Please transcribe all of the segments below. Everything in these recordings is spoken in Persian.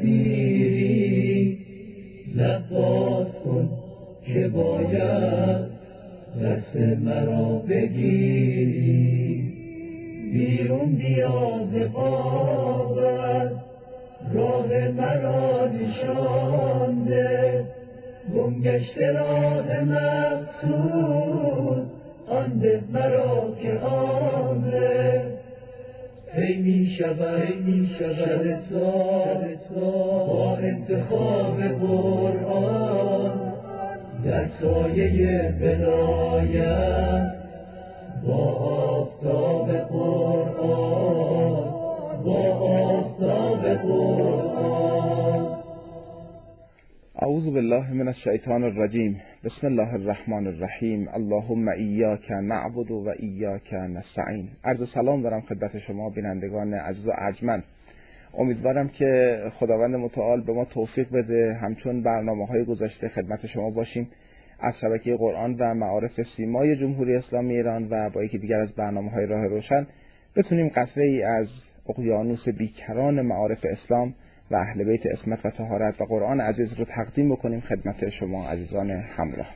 اسیری، لب باز کن که باید دست مرا بگیری. بیرون بیا ز غابت، راه مرا نشان ده، گم گشته راه مقصود آن ده مرا که آن ده. ای می شود شب سال با انتخاب قرآن، در سایه ولایت با آفتاب قرآن، با آفتاب قرآن. اعوذ بالله من الشیطان الرجیم. بسم الله الرحمن الرحیم. اللهم ایاک نعبد و ایاک نستعین. عرض سلام دارم خدمت شما بینندگان عزیز و ارجمند. امیدوارم که خداوند متعال به ما توفیق بده همچون برنامه‌های گذشته خدمت شما باشیم از شبکه قرآن و معارف سیمای جمهوری اسلامی ایران و با یکی دیگر از برنامه‌های راه روشن بتونیم قطره‌ای از اقیانوس بیکران معارف اسلام و اهل بیت عصمت و طهارت و قرآن عزیز رو تقدیم بکنیم خدمت شما عزیزان همراه.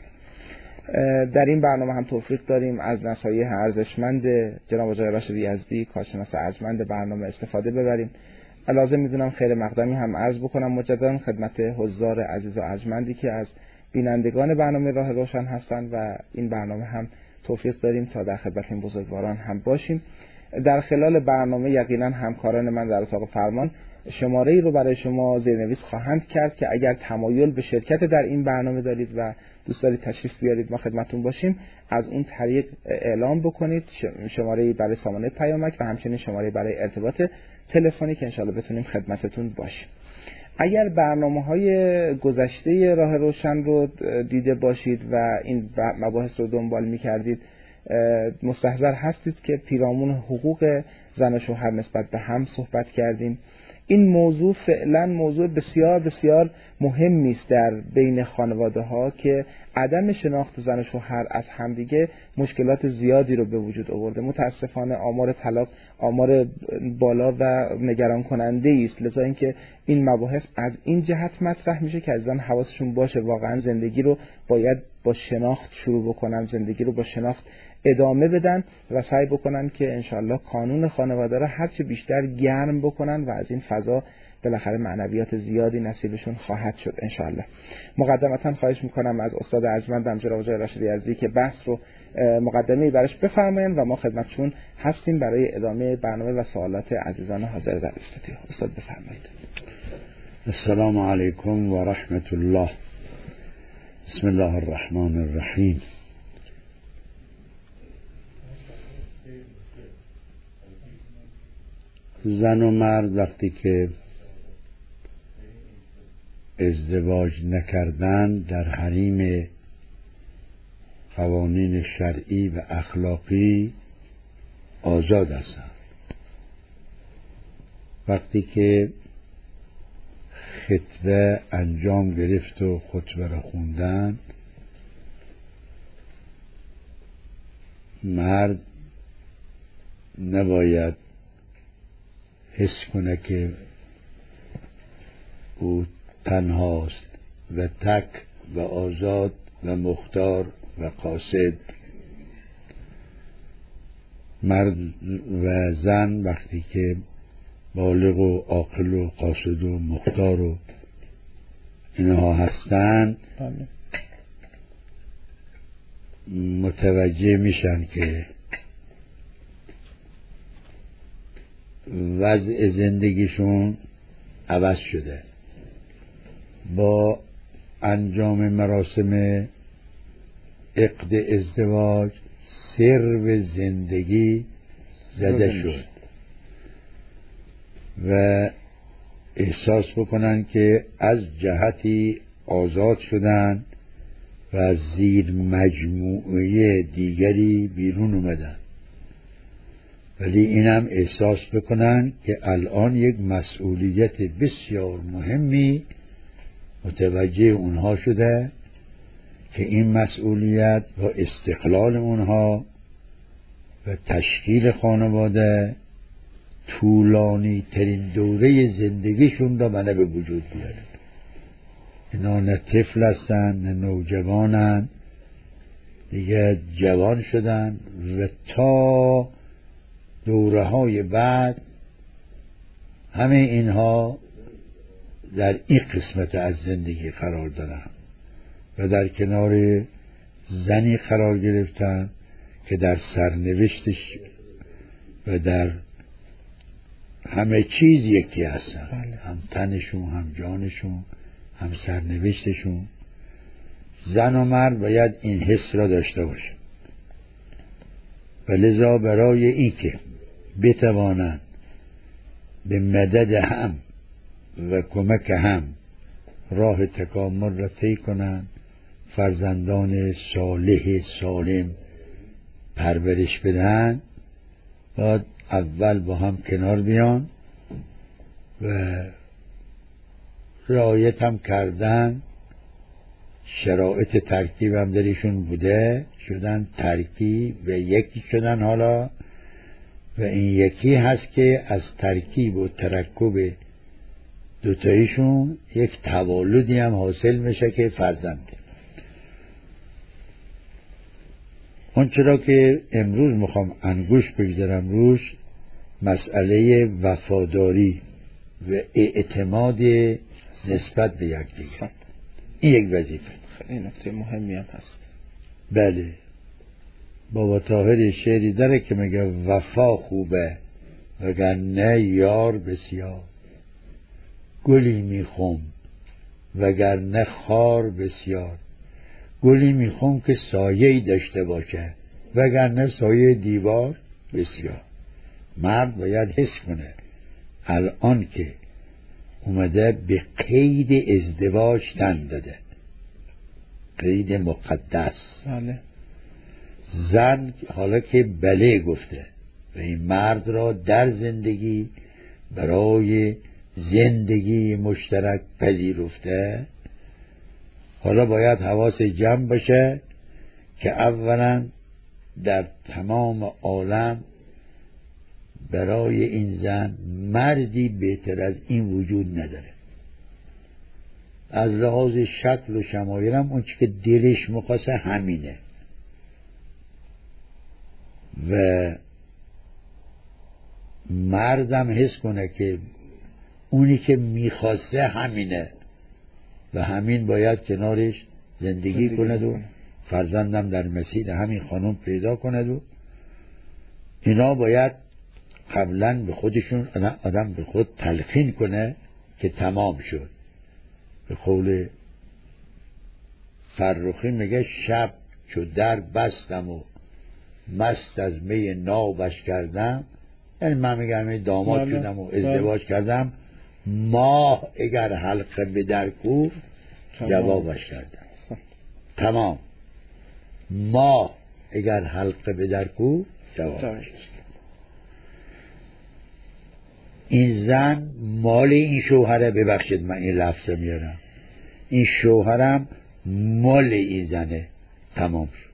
در این برنامه هم توفیق داریم از نصایح ارزشمند جناب آقای راشد یزدی کارشناس ارجمند برنامه استفاده ببریم. لازم میدونم خیر مقدمی هم عرض بکنم مجددا خدمت حضار عزیز و ارجمندی که از بینندگان برنامه راه روشن هستند و این برنامه هم توفیق داریم تا در خدمت این بزرگواران هم باشیم. در خلال برنامه یقینا همکاران من در اتاق فرمان شماره‌ای رو برای شما زیرنویس خواهند کرد که اگر تمایل به شرکت در این برنامه دارید و دوست دارید تشریف بیارید ما خدمتتون باشیم از اون طریق اعلام بکنید. شماره‌ای برای سامانه پیامک و همچنین شماره برای ارتباط تلفنی که انشالله بتونیم خدمتتون باشیم. اگر برنامه‌های گذشته راه روشن رو دیده باشید و این مباحث رو دنبال می‌کردید مستحضر هستید که پیرامون حقوق زن و شوهر نسبت به هم صحبت کردیم. این موضوع فعلا موضوع بسیار بسیار مهمی است در بین خانواده‌ها که عدم شناخت زن و شوهر از همدیگه مشکلات زیادی رو به وجود آورده. متاسفانه آمار طلاق آمار بالا و نگران کننده است، لذا اینکه این مباحث از این جهت مطرح میشه که عزیزان حواسشون باشه واقعا زندگی رو باید با شناخت شروع بکنن، زندگی رو با شناخت ادامه بدن و سعی بکنن که انشالله قانون خانواده را هرچه بیشتر گرم بکنن و از این فضا بالاخره معنویات زیادی نصیبشون خواهد شد انشالله. مقدمتا خواهش میکنم از استاد ارجمندم جناب آقای راشد یزدی که بحث رو مقدمه‌ای براش بفرمایید و ما خدمتشون هستیم برای ادامه برنامه و سوالات عزیزان حاضر در استودیو. استاد بفرمایید. السلام علیکم و رحمت الله. بسم الله الرحمن الرحیم. زن و مرد وقتی که ازدواج نکردن در حریم قوانین شرعی و اخلاقی آزاد هستند. وقتی که خطبه انجام گرفت و خطبه را خوندن، مرد نباید حس کنه که او تنهاست و تک و آزاد و مختار و قاصد. مرد و زن وقتی که بالغ و عاقل و قاصد و مختار و اینها هستند متوجه میشن که وضع زندگیشون عوض شده. با انجام مراسم عقد ازدواج سر زندگی زده شد و احساس بکنن که از جهتی آزاد شدن و از زیر مجموعه دیگری بیرون اومدن، ولی اینم احساس بکنن که الان یک مسئولیت بسیار مهمی متوجه اونها شده که این مسئولیت با استقلال اونها و تشکیل خانواده طولانی ترین دوره زندگیشون را منه به وجود بیاره. اینا نه طفل هستن نه نوجوانن، دیگه جوان شدن و تا دوره های بعد همه اینها در این قسمت از زندگی قرار دارن و در کنار زنی قرار گرفتن که در سرنوشتش و در همه چیز یکی هستن، هم تنشون هم جانشون هم سرنوشتشون. زن و مرد باید این حس را داشته باشه و لذا برای این که بتوانند به مدد هم و کمک هم راه تکامل را طی کنند، فرزندان صالح سالم پرورش بدن، باید اول با هم کنار بیان و رعایت هم کردن. شرایط ترکیب هم درشون بوده، شدن ترکیب و یکی شدن حالا، و این یکی هست که از ترکیب و ترکب دوتایشون یک تولدی هم حاصل میشه که فرزنده. اون چرا که امروز میخوام انگوش بگذارم روش، مسئله وفاداری و اعتماد نسبت به یکدیگر. این یک وظیفه خیلی نکته مهمی هم هست. بله، بابا طاهر شعری داره که میگه وفا خوبه وگرنه یار بسیار، گلی میخوم وگرنه خار بسیار، گلی میخوم که سایه‌ای داشته باشه وگرنه سایه دیوار بسیار. مرد باید حس کنه الان که اومده به قید ازدواج تن داده، قید مقدس. بله. زن حالا که بله گفته و این مرد را در زندگی برای زندگی مشترک پذیرفته، حالا باید حواس جمع باشه که اولا در تمام عالم برای این زن مردی بهتر از این وجود نداره. از لحاظ شکل و شمایل هم اون چی که دلش میخواسته همینه و مردم حس کنه که اونی که میخواسته همینه و همین باید کنارش زندگی کند و فرزندم در مسیر همین خانم پیدا کند و اینا باید قبلا به خودشون آدم به خود تلقین کنه که تمام شد. به قول فرخی میگه شب چو در بستم و مست از می نابش کردم، یعنی من میگم داماد شدم و ازدواج کردم، ماه اگر حلقه به در کوفت جوابش کردم. تمام. ماه اگر حلقه به در کوفت جوابش کردم. این زن مال این شوهره، ببخشید من این لفظ میارم، این شوهرم مال این زنه. تمام شد.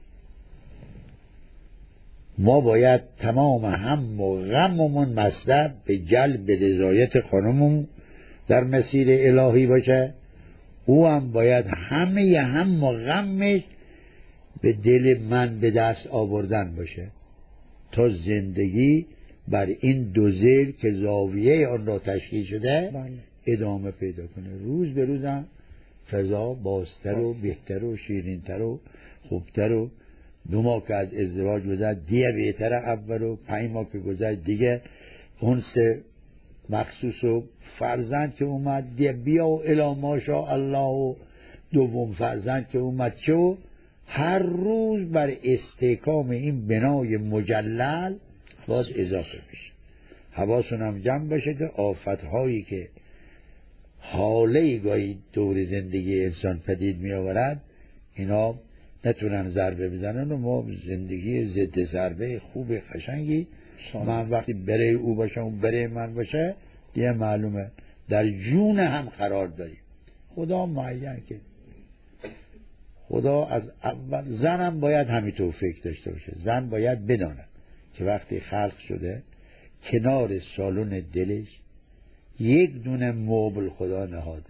ما باید تمام هم و غممون مصدر به جلب رضایت خانممون در مسیر الهی باشه، او هم باید همه هم و غمش به دل من به دست آوردن باشه تا زندگی بر این دو ذیل که زاویه آن را تشکیل شده ادامه پیدا کنه. روز به روز هم فضا بازتر و بهتر و شیرینتر و خوبتر و 2 ماه که از ازدواج گذشت دیگه بهتر اول و 5 ماه که گذشت دیگه انس مخصوص و فرزند که اومد دیگه بیا و الا ماشاءالله و دوم فرزند که اومد چو هر روز بر استحکام این بنای مجلل باز اضافه بشه. حواسون هم جمع باشه که آفتهایی که حاله گاهی دور زندگی انسان پدید می آورد اینا نتونن ضربه بزنن و ما زندگی ضد ضربه خوب قشنگی من وقتی بره او باشه و بره من باشه دیگه معلومه در جون هم قرار داریم. خدا معین که خدا از اول زنم باید همین توفیق داشته باشه. زن باید بداند که وقتی خلق شده کنار سالن دلش یک دونه مبل خدا نهاده.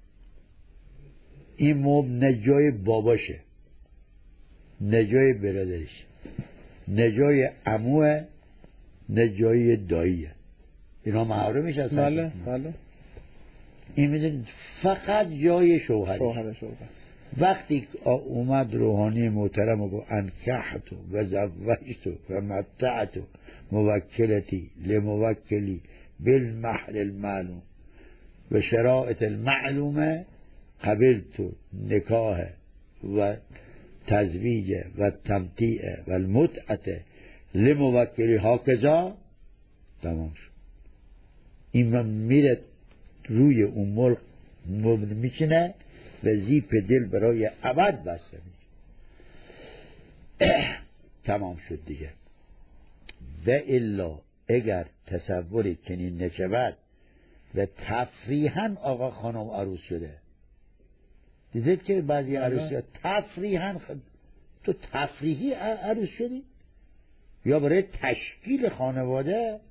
این مبل نه جای باباشه، نه جای برادرش، نه جای عموه، نه جای داییه. اینا محرمش هستن. بله. این میدونید فقط جای شوهرش. وقتی اومد روحانی محترم و گفت انکحتو و زوجتو و متعتو موکلتی لموکلی بالمهر المعلوم و شرائط المعلومه قبلتو نکاح و تزویج و تمتیع و المتعه لموکلی هاکذا، تمام شد. این میره روی اون مبل میشینه و زیپ دل برای ابد بسته میشه. تمام شد دیگه. و الا اگر تصوری چنین نشود و تفریحاً آقا خانم عروس شده، دیدید که بعضی عروسی تفریحاً تو تفریحی عروس شدی یا برای تشکیل خانواده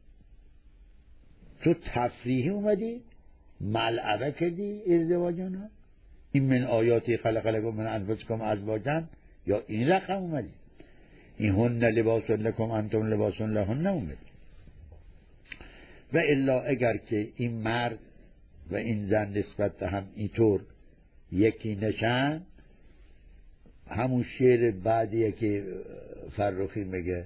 تو تفریحی اومدی ملعبه کردی ازدواجانا؟ این من آیاتی خلق لکم من انفسکم ازواجا، یا این رقم اومدی؟ این هن لباس لکم انتم لباس لهن اومدی؟ و الا اگر که این مرد و این زن نسبت به هم اینطور یکی نشن، همون شعر بعدیه که فرخی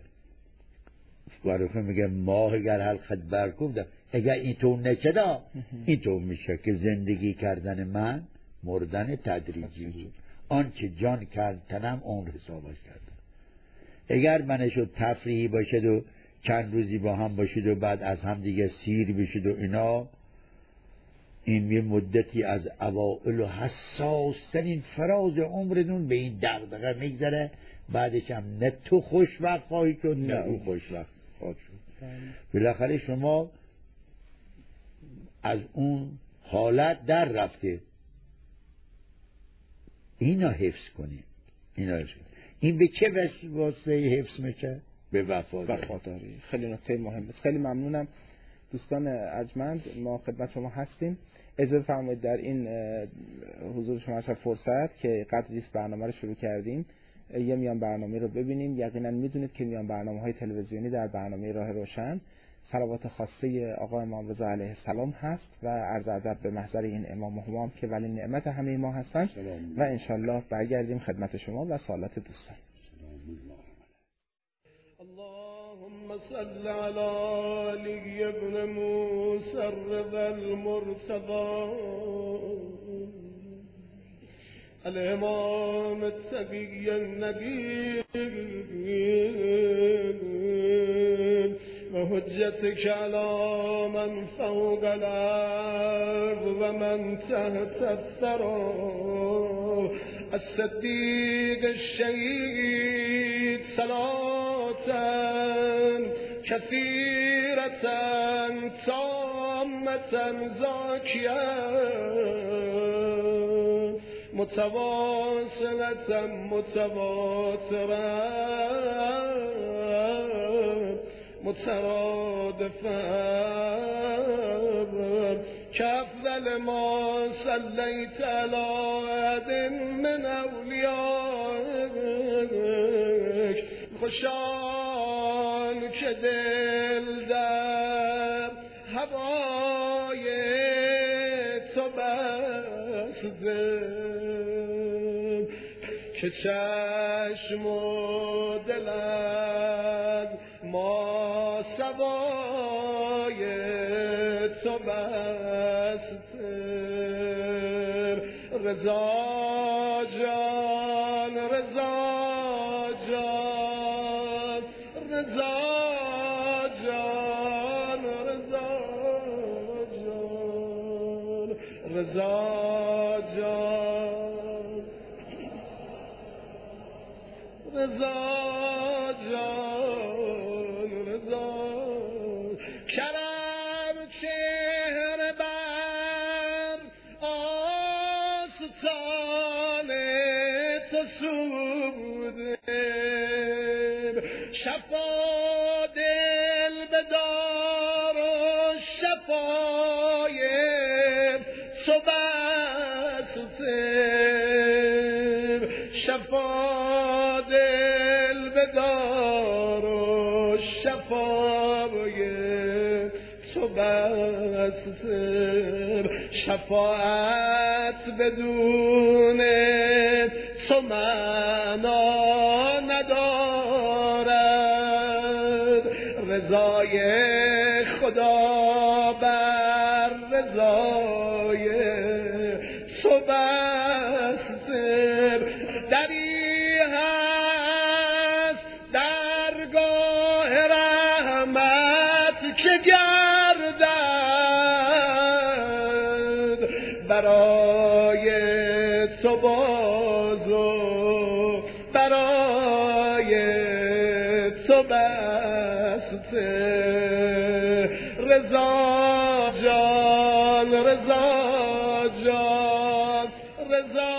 میگه ماه اگر حلقت برکوب، اگر اینطور نشده اینطور میشه که زندگی کردن من مردن تدریجی بود، آنچه جان کردنم عمر حسابش کردم. اگر منشو تفریحی باشد و چند روزی با هم باشید و بعد از هم دیگه سیر بشید و اینا، این یه مدتی از اوائل و حساسترین فراز عمرتون به این دغدغه میگذره، بعدش هم نه تو خوشبخت خواهی شد نه او خوشبخت خواهد شد. بالاخره شما از اون حالت در رفته. اینا حفظ کنید. این به چه واسطه حفظ میشه؟ به وفاداری. خیلی نکته مهم است. خیلی ممنونم دوستان ارجمند، ما خدمت شما هستیم. اجازه فرمایید در این حضور شما فرصت که قدری برنامه رو شروع کردیم یه میان برنامه رو ببینیم. یقینا میدونید که میان برنامه‌های تلویزیونی در برنامه راه روشن صلوات خاصه آقا امام رضا علیه السلام هست و عرض ادب به محضر این امام و همام که ولی نعمت همه ما هستند و انشالله برگردیم خدمت شما و سوالات دوستان. اللهم صل على علی ابن موسی الرضا المرتضى الامام التقی النبی و حجتك على من فوق الارض و من تحت الثرى الصدیق الشهید صلاة كثيرة تامة زاكية متواصلة متواترة مترادفة كأفضل ما صليت على أحد من أوليائك خوشان که دل در هوای تو بسته که چشم و دل از ما سوای تو بسته. رضا جان رضا جان رضا جان رضا جان رضا جان رضا جان رضا کرم چهره بر آستان تو سوده شفا دل بدار شفا دل بدار و شفای تو بستم، شفاعت بدون تو معنا ندارد، رضای خدا بر رضای تو بستم. دری هست درگاه رحمت که گردد برای تو باز و برای تو بسته. رضا جان رضا جان رضا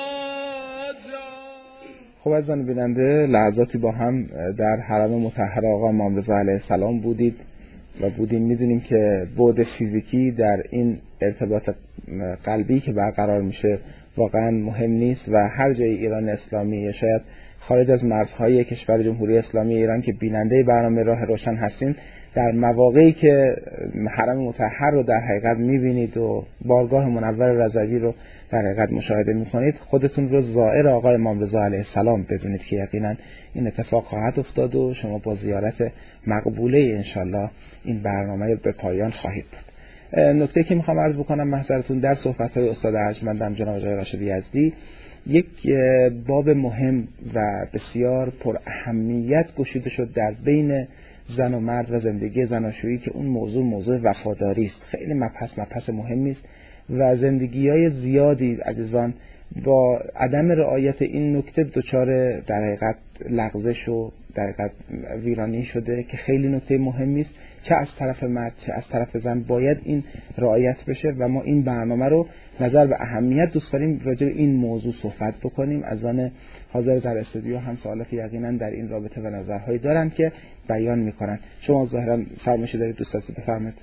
جان. خب عزیزان بیننده، لحظاتی با هم در حرم مطهر آقا امام رضا علیه السلام بودید و میدونیم که بعد فیزیکی در این ارتباط قلبی که برقرار میشه واقعا مهم نیست و هر جای ایران اسلامی یا شاید خارج از مرزهای کشور جمهوری اسلامی ایران که بیننده برنامه راه روشن هستین، در مواقعی که حرم مطهر رو در حقیقت میبینید و بارگاه منور رضوی رو در حقیقت مشاهده میکنید، خودتون رو زائر آقا امام رضا علیه السلام بدونید که یقینا این اتفاق خواهد افتاد و شما با زیارت مقبوله انشالله این برنامه به پایان خواهید بود. نکته که میخوام عرض بکنم محضرتون، در صحبت‌های استاد ارجمندم جناب آقای راشد یزدی یک باب مهم و بسیار پر اهمیت گشوده شد در بین زن و مرد و زندگی زناشویی که اون موضوع وفاداری است. خیلی مبحث مهمی است و زندگی‌های زیادی عزیزان با عدم رعایت این نکته دچار در حقیقت لغزش و در حقیقت ویرانی شده که خیلی نکته مهمی است، چه از طرف مرد چه از طرف زن باید این رعایت بشه و ما این برنامه رو نظر به اهمیت دوست داریم راجع به این موضوع صحبت بکنیم. از آن حاضر در استودیو هم سوالات یقینا در این رابطه و نظرهایی دارن که بیان میکنن. شما ظاهرا فرمایشی دارید دوست عزیز، بفرمایید.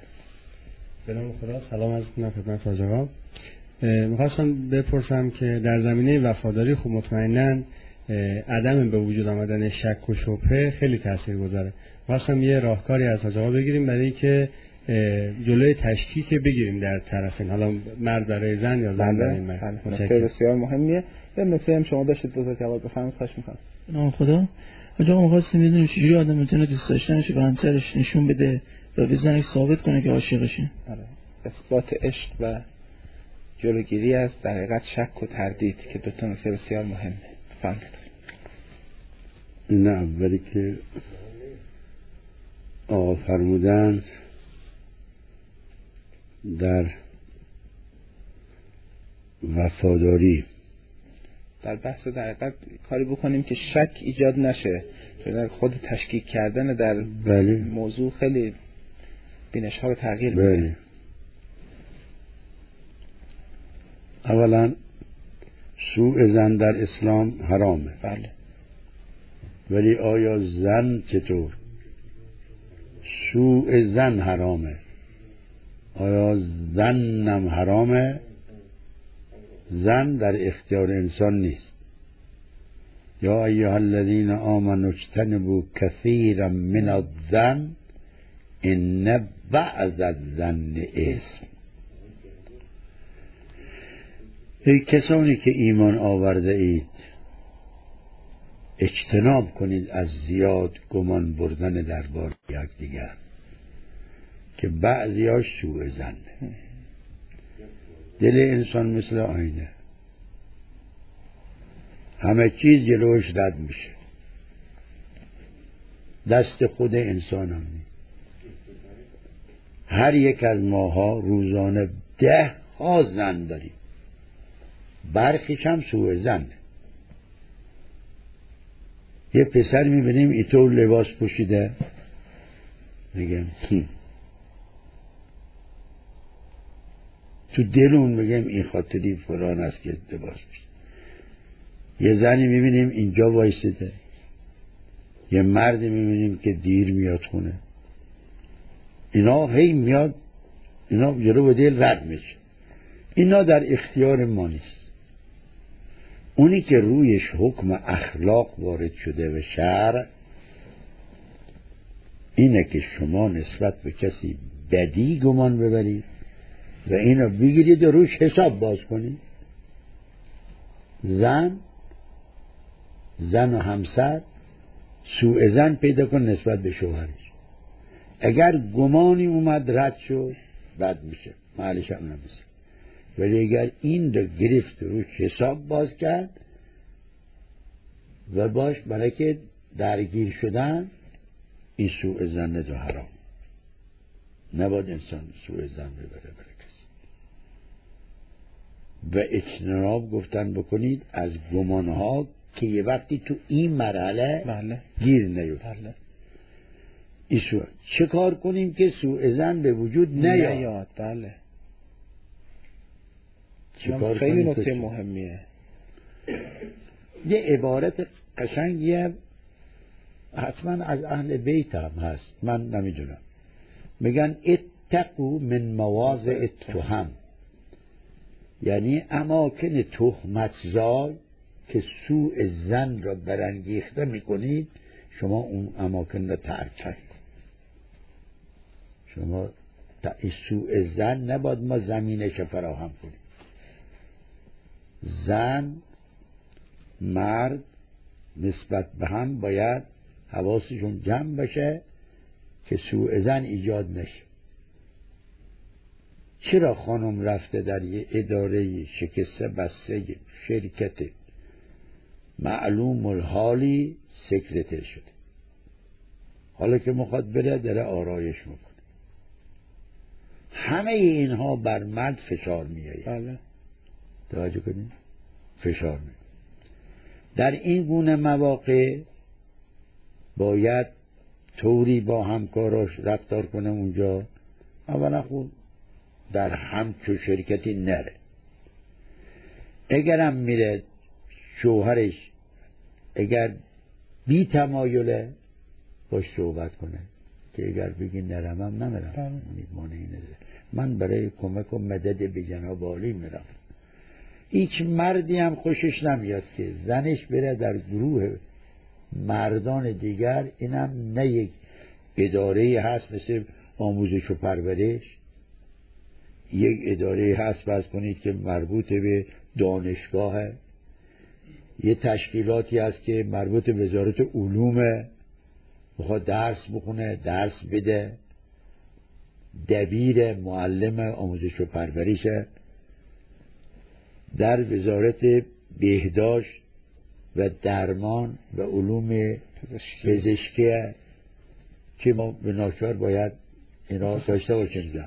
به نام خدا، سلام عرض می‌کنم خدمت حاضران. می‌خواستم بپرسم که در زمینه وفاداری خب مطمئناً عدم به وجود آمدن شک و شبهه خیلی تاثیرگذاره. می‌خواستم یه راهکاری از حاضران بگیریم برای اینکه جلوی تشکیک بگیریم در طرفین، حالا مرد برای زن یا زن برای مرد. نکته بسیار مهمیه. یه نکته هم شما داشتید بزرگوار، بفرمایید. خواهش می‌کنم. به نام خدا. آقا می‌خواستم بدونم چجوری آدم میتونه دوست داشتنش به همسرش نشون بده و به زنش ثابت کنه که عاشقشه. آره، اثبات عشق و جلوگیری از در حقیقت شک و تردید که دو تا نکته بسیار مهمه. بفرمایید. نه، اولی که آقا فرمودند در وفاداری در بحث در حقیقت کاری بکنیم که شک ایجاد نشه، چون خود تشکیک کردن در موضوع خیلی بینش ها رو تغییر میده. اولا سوء زن در اسلام حرامه. بله. ولی آیا زن چطور؟ سوء زن حرامه، آیا زنم حرامه؟ زن در اختیار انسان نیست. یا ایها الذین آمنوا اجتنبوا کثیرا من الظن ان بعض الظن اثم. ای کسانی که ایمان آورده اید، اجتناب کنید از زیاد گمان بردن درباره یکدیگر که بعضیاش سوء ظنه. دل انسان مثل آینه، همه چیز جلوش رد میشه، دست خود انسان هم نیست. هر یک از ماها روزانه 10 زن داریم، برخیش هم سوء ظنه. یه پسر میبینیم اینطور لباس پوشیده، میگم تو دلون میگم این خاطری فلان است که لباس پوشیده. یه زنی میبینیم اینجا وایسیده، یه مردی میبینیم که دیر میاد خونه. اینا هی میاد، اینا جلو به دل رد میشه. اینا در اختیار ما نیست. اونی که رویش حکم اخلاق وارد شده و شرع اینه که شما نسبت به کسی بدی گمان ببرید و اینو بگیرید و روش حساب باز کنید. زن و همسر سوء ظن پیدا کن نسبت به شوهرش. اگر گمانی اومد رد شد بد میشه، محلش هم نمیشه. ولی اگر این رو گرفت روش حساب باز کرد و باش برای که درگیر شدن، این سوء ظن رو حرام. نباید انسان سوء ظن ببره برای کسی. و اجتناب گفتن بکنید از گمانها که یه وقتی تو این مرحله گیر نیفت. ایشون چه کار کنیم که سوء ظن به وجود نیاد؟ بله، خیلی نکته مهمیه. یه عبارت قشنگیه حتما از اهل بیت هم هست، من نمیدونم. میگن اتقوا من مواضع التهم، یعنی اماکن تهمتزای که سوء ظن را برانگیخته میکنید، شما اون اماکن را ترک کنید. شما سوء ظن نباید ما زمینش فراهم کنیم. زن مرد نسبت به هم باید حواسشون جمع بشه که سوء ظن ایجاد نشه. چرا خانم رفته در یه اداره شکسته بسته شرکت معلوم الحالی سکرتر شده، حالا که میخواد بره داره آرایش میکنه؟ همه اینها بر مرد فشار میآید. بله، توجه کنید، فشار میآید. در این گونه مواقع باید طوری با همکاراش رفتار کنه اونجا، اولا خود در همچو شرکتی نره. اگرم میره شوهرش اگر بی تمایله باش صحبت کنه که اگر بگی نرمم نمیرم، مانعی نده، من برای کمک و مدد به جناب عالی میرم. هیچ مردی هم خوشش نمیاد که زنش بره در گروه مردان دیگر. اینم نه یک اداره هست مثل آموزش و پرورش، یک اداره هست فرض کنید که مربوط به دانشگاه، یه تشکیلاتی هست که مربوط به وزارت علومه، بخواد درس بخونه درس بده، دبیر معلم آموزش و پرورشه، در وزارت بهداشت و درمان و علوم پزشکی که ما به ناچار باید اینا داشته باشیم. زن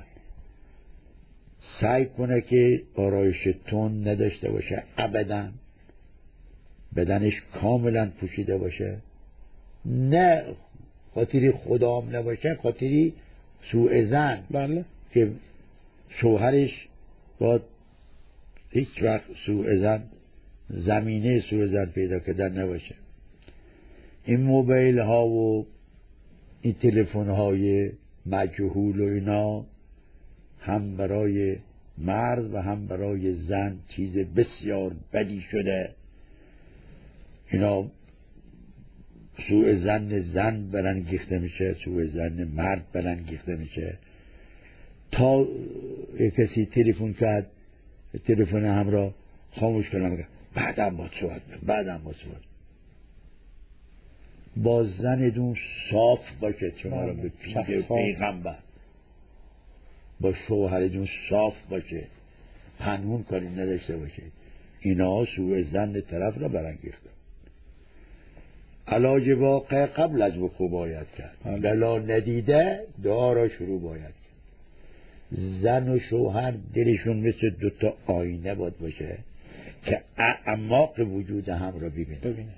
سعی کنه که آرایش تون نداشته باشه ابدا، بدنش کاملا پوشیده باشه، نه خاطری خدام نباشه، خاطری سوء ظن. بله، که شوهرش با هیچ وقت سوء ظن، زمینه سوء ظن پیدا کردن نباشه. این موبایل ها و این تلفن های مجهول و اینا هم برای مرد و هم برای زن چیز بسیار بدی شده. اینا سوء ظن زن برانگیخته میشه، سوء ظن مرد برانگیخته میشه. تا کسی تلفن کرد، تلفن همراه خاموش کنم، بعدم با صحبت، با زنتون صاف باشه، شما رو به پیغمبر، با شوهرتون صاف باشه، پنهون کاری نداشته باشه. اینا سوء ظن طرف را برانگیخته. علاج واقع قبل از وقوع باید کرد، بلا ندیده دعا را شروع باید کرد. زن و شوهر دلشون مثل دوتا آینه باشه که اعماق وجود هم را ببینه.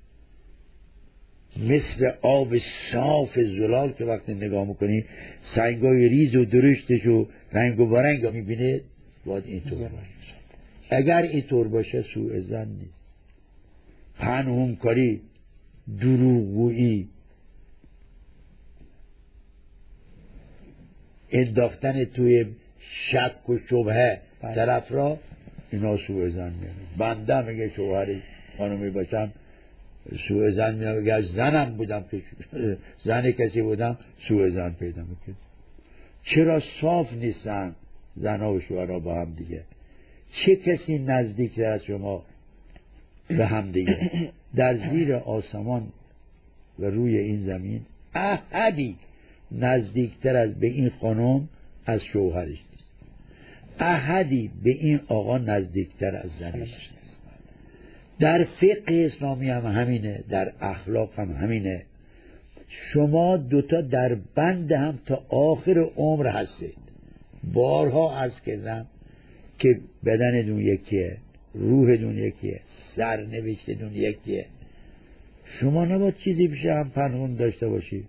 مثل آب صاف زلال که وقتی نگاه میکنی سنگای ریز و درشتش و رنگ و برنگ میبینه، باید اینطور باشه. اگر اینطور باشه سوء ظن نیست، پنهون کاری، دروغگویی، انداختن توی شک و شبهه طرف را، اینا سوء زن میاره. بنده میگه شوهری خانمی باشم سوء زن میاره، اگر زنم بودم که زن کسی بودم سوء زن پیدا میکنم. چرا صاف نیستن زنها و شوهرها با هم دیگه؟ چه کسی نزدیکتر از شما به هم دیگه؟ در زیر آسمان و روی این زمین احدی نزدیکتر از به این خانم از شوهرش نیست، احدی به این آقا نزدیکتر از زنش نیست. در فقه اسلامی هم همینه، در اخلاق هم همینه. شما دوتا در بند هم تا آخر عمر هستید. بارها عرض کردم که بدنتون یکیه، روحتون یکیه، سرنوشتتون یکیه. شما نباید چیزی پیش هم پنهون داشته باشید.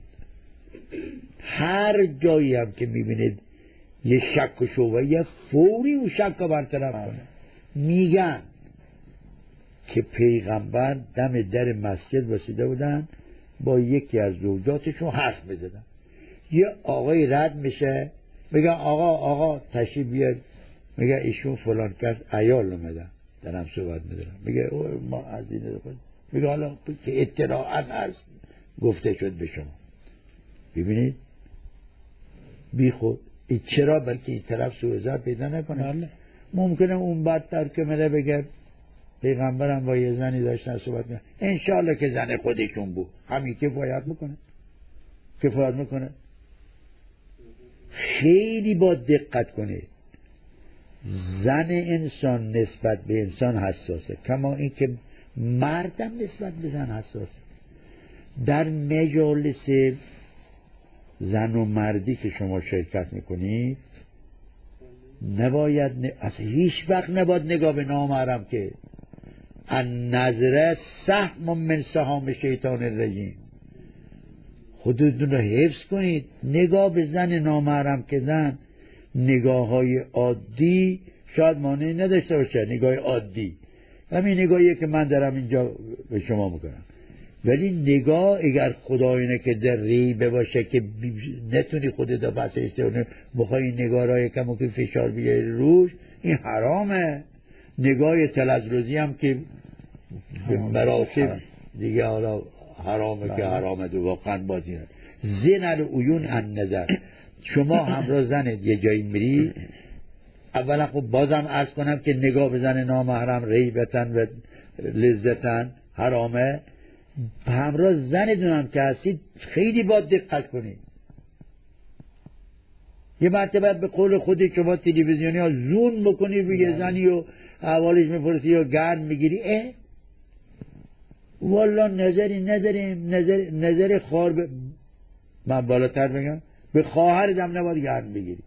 هر جایی هم که میبینید یه شک و شبهه، یه فوری اون شک رو برطرف کنه. میگن که پیغمبر دم در مسجد واسیده بودن، با یکی از زوجاتشون حرف بزدن. یه آقای رد میشه، میگه آقا تشریف بیاد. میگه ایشون فلان کس عیال اومدن دارم صحبت میدارم. میگه ما از این خود، میگه حالا که اطلاعاً از گفته شد به شما. ببینید بی خود چرا بلکه این طرف سوء ظن پیدا نکنه. ممکنه اون بدتر که مده بگه پیغمبرم با یه زنی داشتن صحبت میکنه، انشالله که زن خودشون بود، همین کفایت میکنه. خیلی با دقت کنه. زن انسان نسبت به انسان حساسه، کما این که مردم نسبت به زن حساسه. در مجالس زن و مردی که شما شرکت میکنید نباید اصلا هیچ وقت نباید نگاه به نامحرم که النظر سهم من سهام شیطان الرجیم. خودتون رو حفظ کنید. نگاه به زن نامحرم که زن نگاه های عادی شاید مانعی نداشته باشه، نگاه عادی همین نگاهیه که من دارم اینجا به شما میکنم، ولی نگاه اگر خداینه که در ریبه باشه که نتونی خودت رو بسه ایسته بخوای این نگاه را یکم و که فشار بیاری روش، این حرامه. نگاه تلزرزی هم که به مراتب دیگه حالا حرامه که حرامه دو واقعا بازی هست. زن العیون ان نظر. شما همراه زنت یه جایی میری، اولا خب بازم عرض کنم که نگاه به زن نامحرم ریبتن و لذتن حرامه. همراه زنتون هم که هستید خیلی باید دقت کنید. یه مرتبه به قول خودی شما تلویزیونی ها زون بکنی به یه زنی و اولش میپرسی یا گرم میگیری، والا نظری نداریم. نظر خواهر من بالاتر بگم به خواهرت هم نباید گرم بگیری.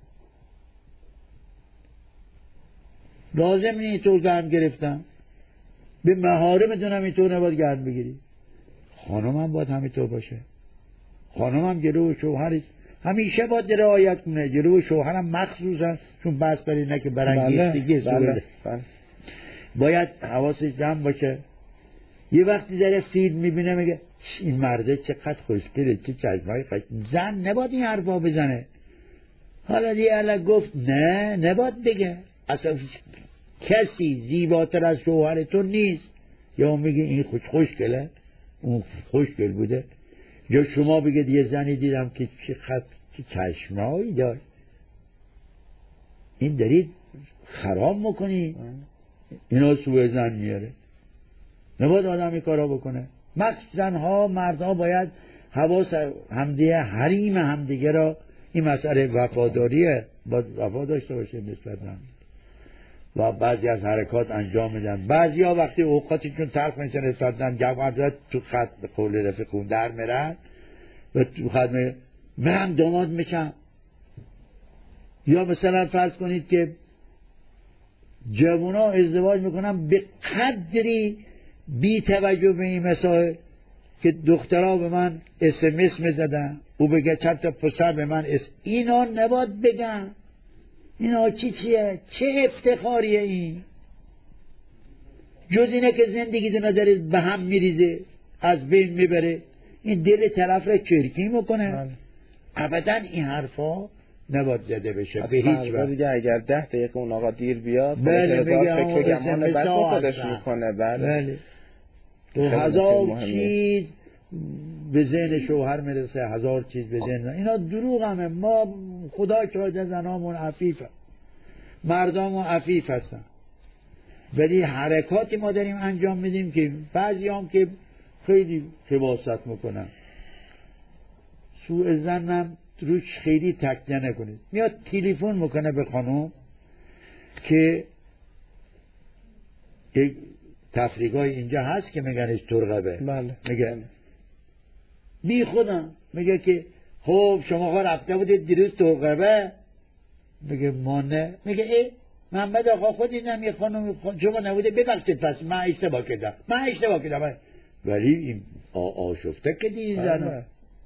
لازم نیست تو گرم گرفتم. به محارمتون هم اینطور نباید گرم بگیری. خانم هم باید همینطور باشه. خانم هم جلو شوهرش همیشه باید رعایت کنه، جلو شوهرم مخصوصا، چون بس برای نه که برانگیختگی باید حواسش جمع باشه. یه وقتی داره فیلم میبینه میگه این مرده چقدر خوشگله، چه چشمای خوش. زن نباید این حرفا بزنه. حالا دیگه الان گفت نه نباید بگه. اصلا کسی زیباتر از شوهرتون نیست. یا میگه این خوشگله، اون خوشگل بوده. یا شما بگید یه زنی دیدم که چه چشمایی داشت. این دارید خراب میکنی. اینا سوء ظن میاره. نباید آدم این کارا بکنه. مخصوصا مردها باید حواس همدیگه، حریم همدیگه را، این مسئله وفاداریه، باید وفا داشته باشه نسبت هم. و بعضی از حرکات انجام میدن. بعضی ها وقتی اوقاتشون تلخ میشه نسبتن جمع تو خط به قول رفیقون در میرن و تو خط من داماد میشم. یا مثلا فرض کنید که جوونا ازدواج میکنن به قدری بی توجه به این مسائل که دخترها به من SMS میزدن، او بگه چند تا پسر به من اینا نباید بگن. اینا چیه؟ چه افتخاریه این؟ جز اینه که زندگی دو نظر به هم میریزه، از بین میبره، این دل طرف را چرکی میکنه. ابدا این حرفا نباید زده بشه به هیچ وجه. دیگه اگر 10 دقیقه اون آقا دیر بیاد بله میگه فکر و گمان بد خودش میکنه. بله 2000 چیز به ذهن شوهر میرسه، 1000 چیز به ذهن. اینا دروغ همه. ما خدا شاهد زنامون عفیف، مردامون عفیف هستن، ولی حرکاتی ما داریم انجام میدیم که بعضی هم که خیلی خباثت میکنن. سوء ظنم روش خیلی تکیه نکنید. میاد تلفن میکنه به خانم که یک تفریقای اینجا هست که میگنش ترقبه. بله. میگه بی خودم، میگه که خب شما رفته بودید دیروز ترقبه؟ میگه ما نه. میگه ای محمد آقا خودی نمی خانم شما نبوده، ببخشید پس من اشتباه کردم. ولی این آشفته که دی زنه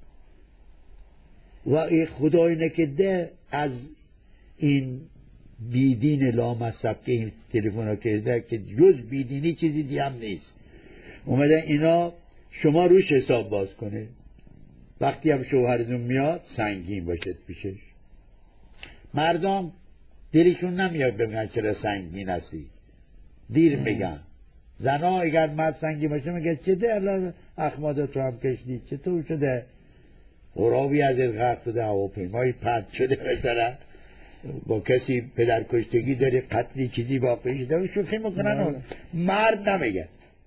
و این خدای نکده از این بیدین لامصب که این تلفن ها کرده که جز بیدینی چیزی دی هم نیست، اومده اینا شما روش حساب باز کنه. وقتی هم شوهرتون میاد سنگین باشد پیشش. مردم دلشون نمیاد بگن چرا سنگین هستی، دیر میگن. زنا اگر مرد سنگین باشه میگه چه ده الان اخماده تو هم کشنی، چطور شده غرابی از غرق شده، هواپیمایی پرت شده مثلا، با کسی پدر کشتگی داره، قتلی چیزی واقعی شده و شوخی میکنن. مرد نمیگه.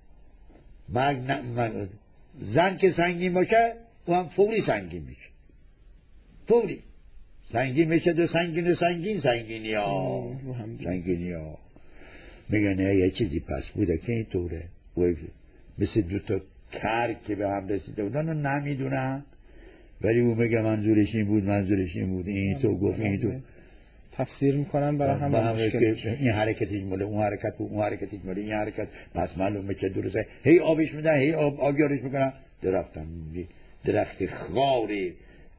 زن که سنگین باشه و هم فوری سنگین میشه، فوری سنگین میشه. دو سنگینی ها میگه نه یه چیزی پس بوده که اینطوره، مثل دوتا کرک که به هم رسیده بودن و نمیدونن، ولی اون میگه منظورش این بود، این تو گفت این تو تفسیر میکنن برای هم این حرکتش ماله اون حرکت بود، اون حرکتش ماله این حرکت، پس معلومه که درسته. هی آبش میدن، هی آبیارش میکنن، درخت خاری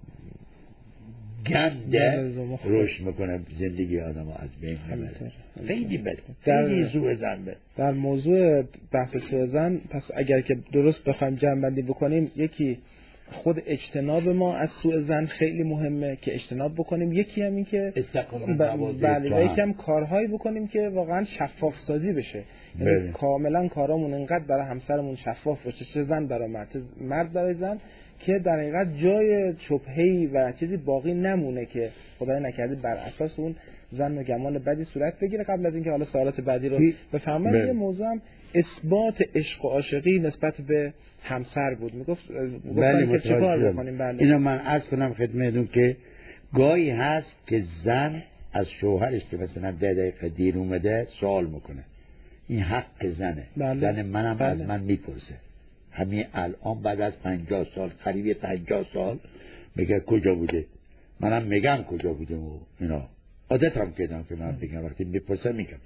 گنده رشد میکنه، زندگی آدم ها از بین میبره. خیلی بده، خیلی سوء ظن بده. در موضوع بحث سوء ظن پس اگر که درست بخوایم جمع بندی بکنیم، یکی خود اجتناب ما از سوء ظن خیلی مهمه که اجتناب بکنیم. یکی هم این که بله یکم کارهایی بکنیم که واقعا شفاف سازی بشه، یعنی کاملا کارامون انقدر برای همسرمون شفاف باشه، چه زن برای مرد برای زن، که در حقیقت جای شبهه‌ای و چیزی باقی نمونه که خدای نکرده بر اساس اون ظن و گمان بدی صورت بگیره. قبل از اینکه حالا سوالات بعدی رو بفهمم، یه موضوع هم اثبات عشق و عاشقی نسبت به همسر بود. گفتن که چیکار بکنیم. بله اینو من عرض کنم خدمتتون که گاهی هست که زن از شوهرش که مثلا 10 دقیقه دیر اومده سوال میکنه، این حق زنه. بله. زن منم از من میپرسه همین الان بعد از 50 سال، قریب 50 سال، میگه کجا بوده؟ منم میگم کجا بوده و اینا. عادت هم کردم که من بگم، وقتی میپرسه میگم.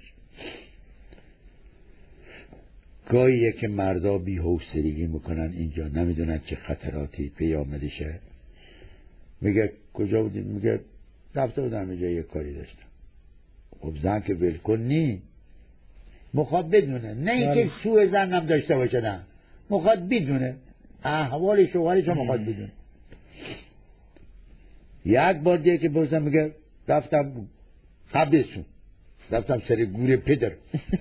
گاهیه که مردا بی حوصلگی میکنن اینجا، نمیدونن چه خطراتی پیامدشه. میگه کجا بودی؟ میگه رفته بودم اینجا یه کاری داشتم. خب زن که ولکن نی، مخواد بدونه، نه اینکه سوء ظن هم داشته باشه، نه مخواد بدونه احوال شوهرش هم مخواد بدونه. یک بار دیگه که بازم میگه رفتم قبلشون، رفتم سر گور پدر.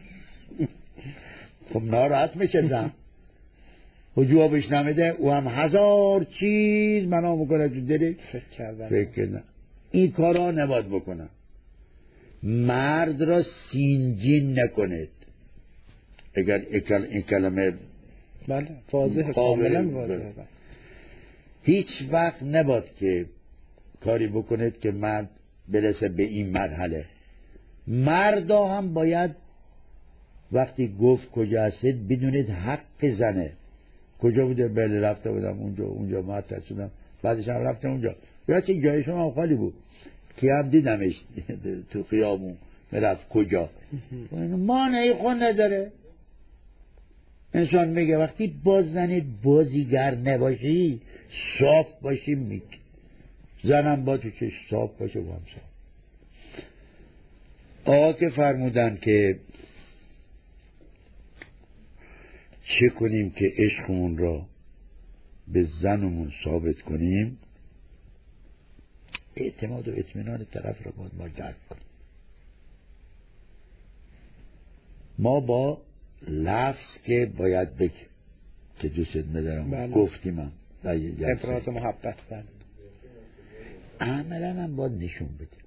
خب ناراحت میشه زن و جوابش نمیده، او هم 1000 چیز منو میکنه تو دلش فکر کردن. این کارا نباید بکنن. مرد را سینجین نکنید. اگر این کلمه بله واضحه، کاملا واضحه. هیچ وقت نباید که کاری بکنید که مرد برسه به این مرحله. مردا هم باید وقتی گفت کجا هستید بدونید حق زنه. کجا بوده؟ بله رفته بودم اونجا معطل شدم، بعدش هم رفتم اونجا. یا چه جای شما هم خالی بود که هم دیدمش تو خیابون رفت کجا. مانعی خون نداره. انسان میگه وقتی باز زنید بازیگر نباشی، صاف باشی، میگه زنم با تو که صاف باشه با هم صاف. آقا که فرمودن که چه کنیم که عشقمون را به زنمون ثابت کنیم، اعتماد و اطمینان طرف را باید ما جلب کنیم. ما با لفظ که باید بگیم که دوست ندارم گفتیم هم در یه جلسه افراز محبت عملا هم باید نشون بدیم.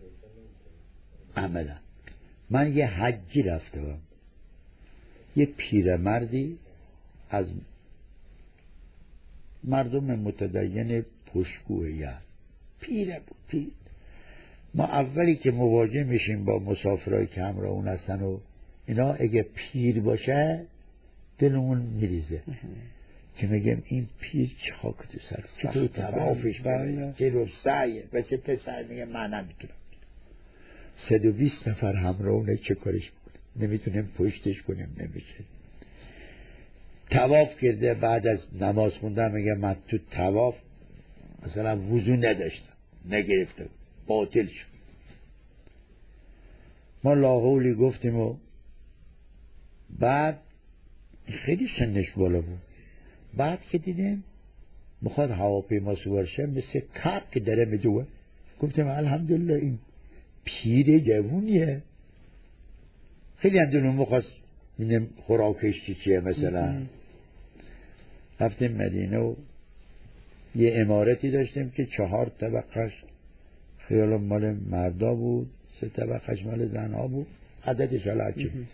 عملا من یه حجی رفتم، یه پیرمردی از مردم متدین پشگوه یزد، پیره بود، پیر. ما اولی که مواجه میشیم با مسافرهای که همراه اون هستن و اینا، اگه پیر باشه دلمون میریزه که میگم این پیر چه خاک تو سر، چطور توافش کنه، چه رو سعیه و چه تسعیه. میگه من نمیتونم. 120 نفر همراه اونه، چه کارش بکنه؟ نمیتونیم پشتش کنیم، نمیشه. طواف کرده، بعد از نماز خوندن میگه من تو طواف مثلا وضو نداشتم، نگرفته، باطل شد. ما لاحولی گفتیم و بعد خیلی سنش بالا بود. بعد که دیدیم میخواد هواپیما سوار شه، مثل کپ که داره میدوه، گفتیم الحمدلله این پیر جوونیه. خیلی اندونون میخواست بینیم خوراکش چیه. مثلا رفتیم مدینه و یه عمارتی داشتیم که 4 طبقش خیال مال مردا بود، 3 طبقش مال زنها بود، عددش حالا هرچی بود.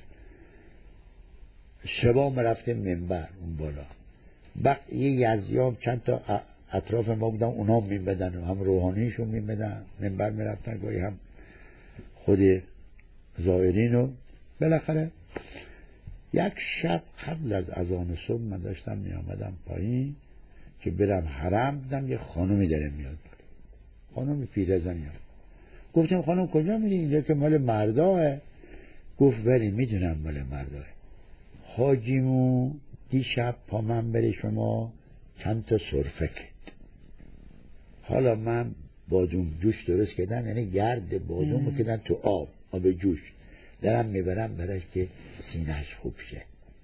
شبا ما رفتیم منبر اون بالا، وقت یه یزیام چند تا اطراف ما بودن، اونا میبدن و هم روحانیشون میبدن، منبر میرفتن، گاهی هم خود زائرین. و بالاخره یک شب قبل از اذان صبح من داشتم میامدم پایین که برم حرم، دیدم یه خانومی داره میاد، خانومی پیرزنی. گفتم خانم کجا میری؟ اینجا که مال مرداه. گفت ولی میدونم مال مرداه، حاجیمو دیشب پا من بره شما چند تا سرفه کرد. حالا من بادوم جوش درست کردم، یعنی گرد بادوم کردن تو آب جوش دارم میبرم برش که سینهش خوب شه.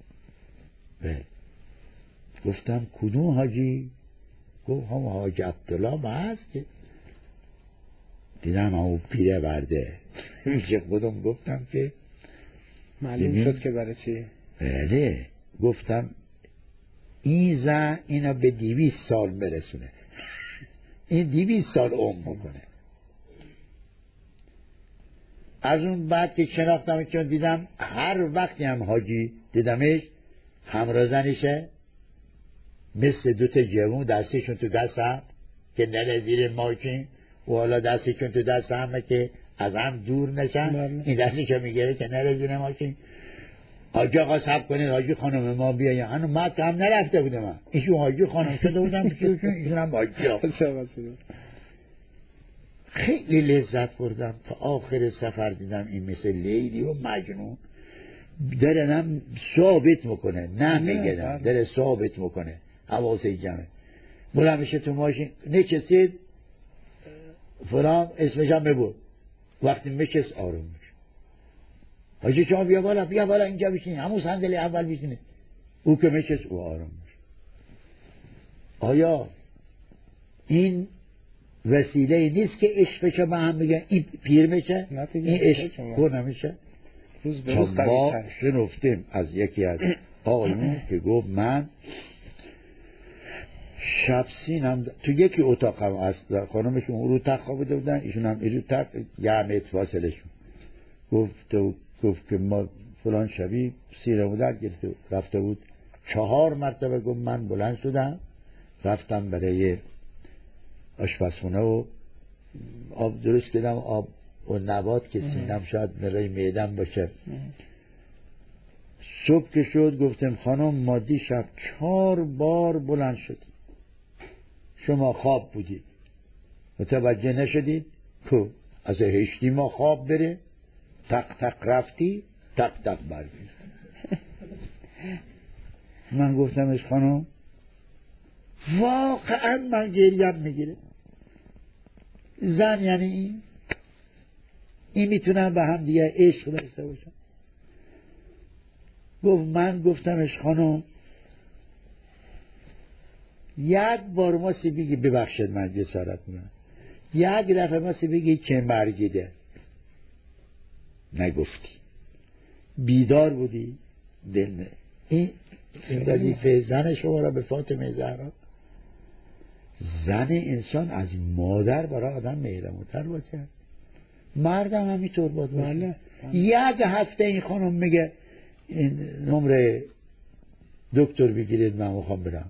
گفتم کدوم حاجی؟ گفت هم حاج عبدالله ما هست که. دیدم همون پیره برده. میشه خودم گفتم که معلوم شد که برای چی؟ بله. گفتم این زن اینا به 200 سال برسونه، این 200 سال عمر بکنه. از اون بعد که شناختم، چون دیدم هر وقتی هم حاجی دیدمش همراه زنشه، مثل 2 تا جوون دستشون تو دست هم که نره زیر ماشین و حالا دستشون تو دست همه که از هم دور نشن. این دستشو میگیره که نره زیر ماشین. حاجی آقا صبر کنید، حاجی خانم ما بیاین. هنو من که هم نرفته بودم، ایشون حاجی خانم شده بودم، ایشون هم حاجی آقا. خیلی لذت بردم. تا آخر سفر دیدم این مثل لیلی و مجنون دارنم ثابت میکنه، نه میگه داره ثابت میکنه، حواسه جمعه. بلند میشه تو ماشین نشستید فلان اسمش هم ببود، وقتی میشست آروم میشه. حاجی شما بیا بالا اینجا بشین، همون صندلی اول بشینه. او که میشست او آروم میشه. آیا این وسیله نیست که عشقش با هم بگن این پیر میشه، این عشق پر نمیشه؟ ما شنفتیم از یکی از آقایون که گفت من شب سینم تو یکی اتاق هم هست، خانمشون اون رو تخت خوابیده بودن، ایشون هم این رو تخت، یه متر فاصلشون. گفت که ما فلان شبی سیرمو در گرفته رفته بود. 4 مرتبه گفت من بلند شدم رفتم برای آشپزخونه و آب درست کردم، آب و نبات که سینم شاید برای معدم باشه. صبح که شد گفتم خانم ما دیشب 4 بار بلند شدیم، شما خواب بودید متوجه نشدید؟ کو از هشتی ما خواب بره، تق تق رفتی تق تق برگید. من گفتمش خانم واقعا من گریم میگیره. زن یعنی این میتونن به هم دیگه عشق داشته باشن. من گفتمش خانم 1 بار ما بگی ببخشید من جسارت میکنم، یک دفعه مثل بگی چه مرگیده نگفتی، بیدار بودی دل نه. این وظیفه زن شما را به فاطمه زهرا. زن انسان از مادر برای آدم مهربونتر باشه، مردم همینطور باشه. یک هفته این خانم میگه این نمره دکتر بگیرید من میخوام برم،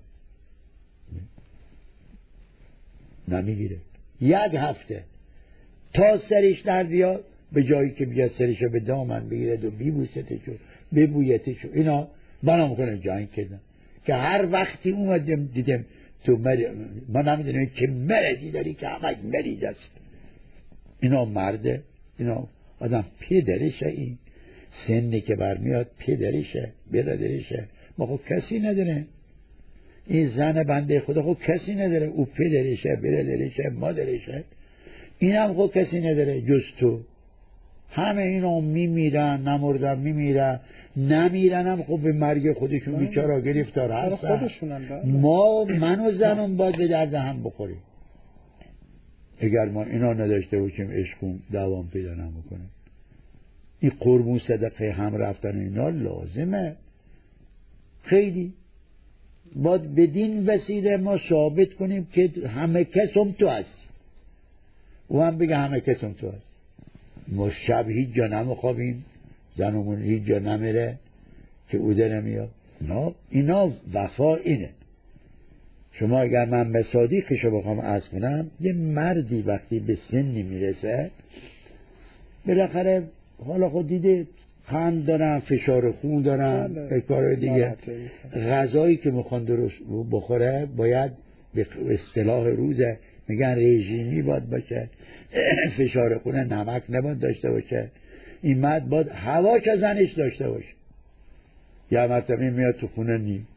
نمیگیره. یک هفته تا سرش در بیاد، به جایی که بیاد سرشو به دامن بگیرد و بیبوستشو ببویتشو، اینا بنا میکنه جنگ کردن. که هر وقتی اومدم دیدم تو ما نمیدونیم که مرضی داری که همه مریض است. اینا مرده، اینا آدم پدرشه، این سنی که برمیاد پدرشه برادرشه. ما خب کسی نداره، این زن بنده خدا خب کسی نداره، او پدرشه برادرشه مادرشه، این هم خب کسی نداره جز تو. همه اینا میمیرن، نمردن میمیرن، نمیرن هم خب به مرگ خودشون بیچارا گرفتار هستن. ما من و زنم باید به درد هم بخوریم. اگر ما اینا نداشته باشیم عشقون دوام پیدا نمیکنه. این قربون صدقه هم رفتن اینا لازمه خیلی. باید بدین وسیله ما ثابت کنیم که همه کس هم تو هست، او هم بگه همه کس هم تو هست. ما شب هیچ جا نمیخوابیم، زنمون هیچ جا نمیره که او ده نمیاد. اینا وفا اینه. شما اگر من به صادقشو بخوام عرض کنم، یه مردی وقتی به سنی میرسه بالاخره حالا خود دیده قند دارن، فشار خون دارن، به کار دیگه غذایی که میخوان درست بخوره باید به اصطلاح روزه میگن رژیمی باید باشه، فشار خون نمک نباید داشته باشه، این مرد باید هواش از زنش داشته باشه. یا مرتبه میاد تو خونه نیم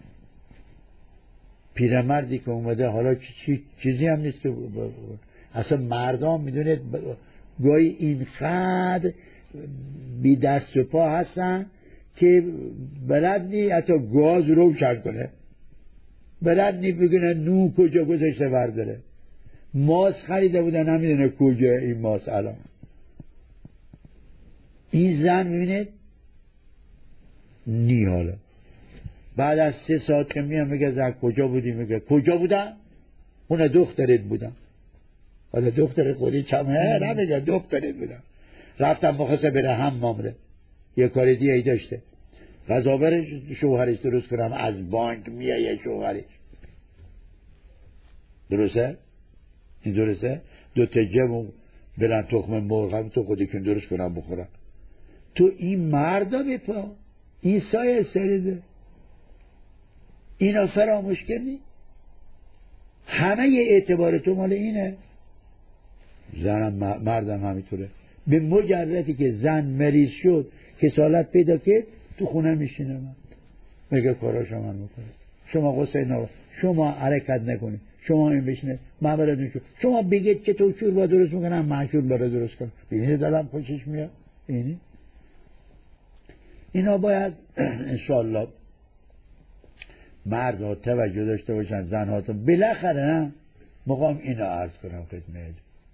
پیرمردی که اومده حالا چیزی هم نیست که اصلا مردم میدونید گاهی اینقدر بی دست و پا هستن که بلد نی حتی گاز روشن کنه، بلد نی بگونه نون کجا گذاشته برداره. ماس خریده بودن نمیدونه کجا این ماس الان. این زن میبینید نی حالا بعد از 3 ساعت که میام میگه زن کجا بودی؟ میگه کجا بودم؟ اون دخترت بودم. حالا دختر خودی چمه نمیگه دخترت بودم. رفتم بخواسته بره حمام، یه کار دیگه ای داشته، غذا بره شوهرش درست کنم، از بانک میایه شوهرش. درسته؟ این درسته؟ 2 تا جمع برن تخم مرغ تو خودشون درست کنم بخورم. تو این مردا بپا این سایه سریده اینا فراموش کردی؟ همه ی اعتبار تو مال اینه. زنم مردم همینطوره. به مجردی که زن مریض شد کسالت پیدا کرد تو خونه میشینه، من میگه کاراشو من میکنه، شما غصه نباش، شما حرکت نکنید، شما این بشینه من براتون شما بگید که تو شوربا درست میکنم من شوربا رو درست کنم. ببینید دلم خوشش میاد. ببینید اینا باید انشالله مردها توجه داشته باشن، زنهاتون بالاخره نه مقام اینا عرض کنم خدمت.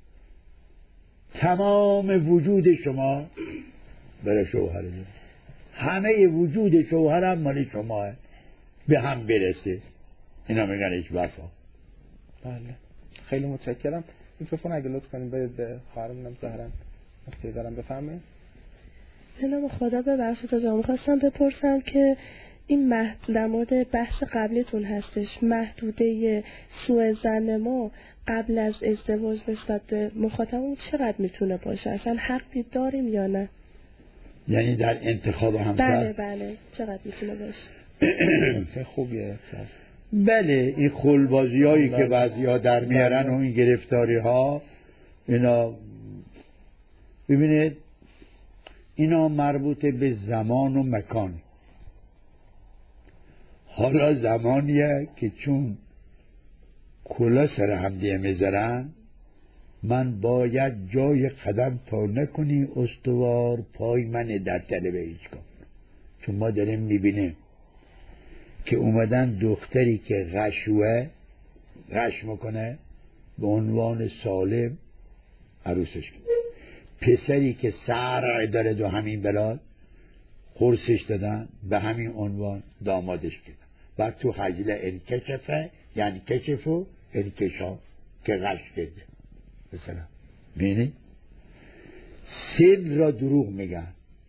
تمام وجود شما برای شوهر داره، همه وجود شوهرم مال شما به هم برسه. اینا میگن هیچ وفا. بله خیلی متشکرم. میکروفون اگه لطف کنیم به خواهرمونم زهرن مسئله دارم بفرمایید. به نام خدا ببخشید آقا می‌خواستم بپرسم که این در مورد بحث قبلتون هستش، محدوده سوء ظن ما قبل از ازدواج نسبت به مخاطبمون چقدر میتونه باشه؟ اصلا حقی داریم یا نه؟ یعنی در انتخاب همسر؟ بله چقدر میتونه باشه؟ چه خوبیه. بله این خلبازی هایی که بعضی ها در میارن و این گرفتاری ها، اینا ببینید اینا مربوط به زمان و مکان. حالا زمانیه که چون کلا سر هم دیگه میذارن من باید جای قدم تا نکنی استوار پای من در طلب هیچ کن. چون ما داریم میبینیم که اومدن دختری که غش میکنه به عنوان سالم عروسش کرد. پسری که سرع داره دو همین بلاد خورسش دادن به همین عنوان دامادش کردن. بعد تو حجله انکشفه یعنی کشفو انکشاف که غش کرده مثلا. بینید سن را دروغ میگن.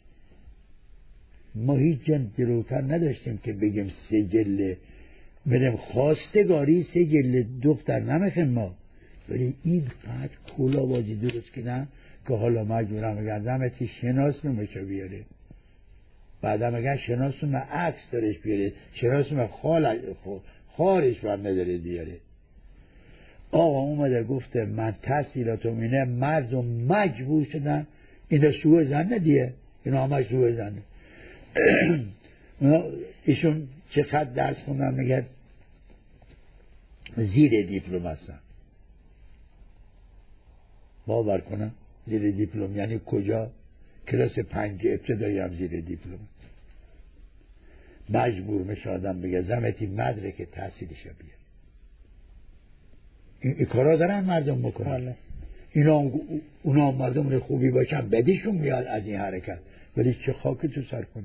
ما هیچ جن جلوتر نداشتیم که بگیم سجل بریم خواستگاری سجل دختر نمیخیم ما، ولی این قدر کولا بازی درست کردن که حالا مجبورم بگن زمتی شناس نمیشه بیاره. بعد هم اگر شناس من عکس دارش بیاره، شناس من خارش بر نداره بیاره. آقا اومده گفته من تحصیلاتم اینه، مردم مجبور شدن اینا سوء زنه دیه، اینا همه سوء زنه. ایشون چقدر درس خوندن میگه زیر دیپلم هستن. باور کنم زیر دیپلم یعنی کجا؟ کلاس 5 ابتدایی هم زیر دیپلم. مجبور میشه آدم بگه زمتی مدرک تحصیلش بیاره. این کارا دارن مردم بکنن. اونا مردم خوبی باشن بدیشون میاد از این حرکت، ولی چه خاک تو سر کنی.